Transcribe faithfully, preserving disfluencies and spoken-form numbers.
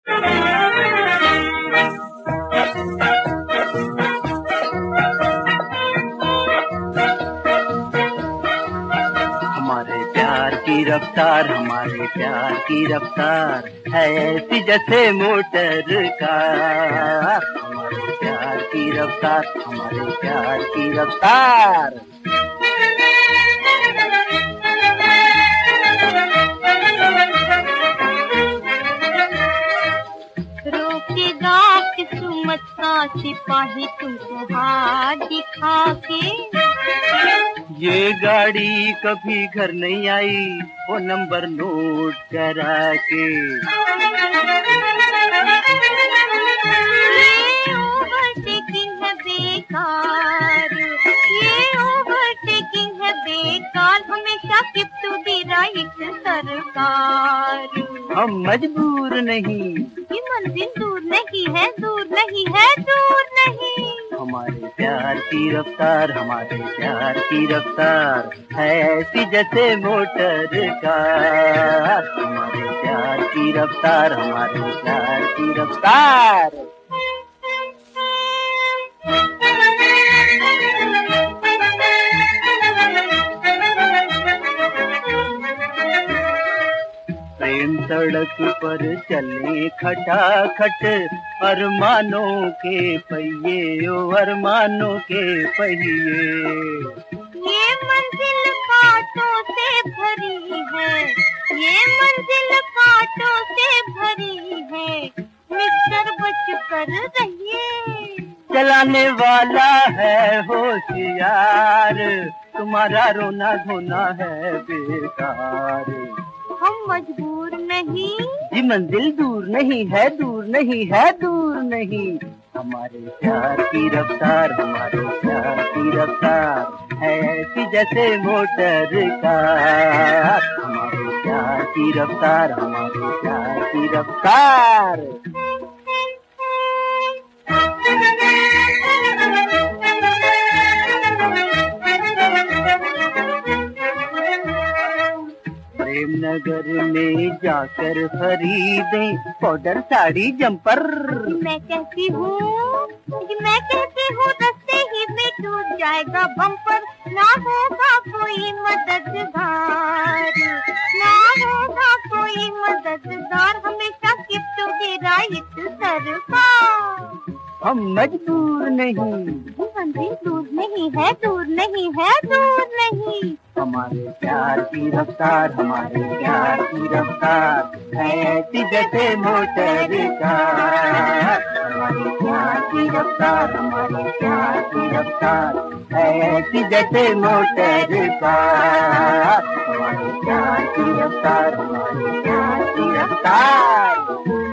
हमारे प्यार की रफ्तार, हमारे प्यार की रफ्तार है ऐसी जैसे मोटर कार। हमारे प्यार की रफ्तार, हमारे प्यार की रफ्तार। रोकेगा किस्मत का सिपाही तुमको हाथ दिखा के। ये गाड़ी कभी घर नहीं आई, वो नंबर नोट करा के। ये ओवरटेकिंग है बेकार, ये ओवरटेकिंग है बेकार, हमेशा कीप टू द राइट सरकार। हम मजबूर नहीं, ये मंजिल दूर नहीं है, दूर नहीं है, दूर नहीं। हमारे प्यार की रफ्तार, हमारे प्यार की रफ्तार है ऐसी जैसे मोटर कार। हमारे प्यार की रफ्तार, हमारे प्यार की रफ्तार। प्रेम सड़क पर चले खटाखट, अरमानों के पहिए, ओ अरमानों के पहिए। ये मंजिल कांटों से भरी है, ये मंजिल कांटों से भरी है, मिस्टर बच कर रहिए। चलाने वाला है होशियार, तुम्हारा रोना धोना है बेकार। हम मजबूर नहीं, जी मंजिल दूर नहीं है, दूर नहीं है, दूर नहीं। हमारे प्यार की रफ्तार, हमारे प्यार की रफ्तार है ऐसी जैसे मोटर कार। हमारे प्यार की रफ्तार, हमारे प्यार की रफ्तार। प्रेम नगर में जाकर खरीदें पाउडर साड़ी जम्पर। मैं कहती हूँ, मैं कहती हूँ रस्ते ही में टूट जाएगा बम्पर, ना होगा कोई मददगार, ना होगा कोई मददगार, हमेशा कीप टू द राइट सरकार। हम मजबूर नहीं, मंजिल दूर नहीं है, दूर नहीं है, दूर नहीं। हमारे प्यार की रफ्तार, हमारे प्यार की रफ्तार है ऐसी जैसे मोटर कार। हमारे प्यार की रफ्तार, हमारे प्यार की रफ्तार है ऐसी जैसे मोटर कार। हमारे प्यार की रफ्तार, हमारे प्यार की रफ्तार।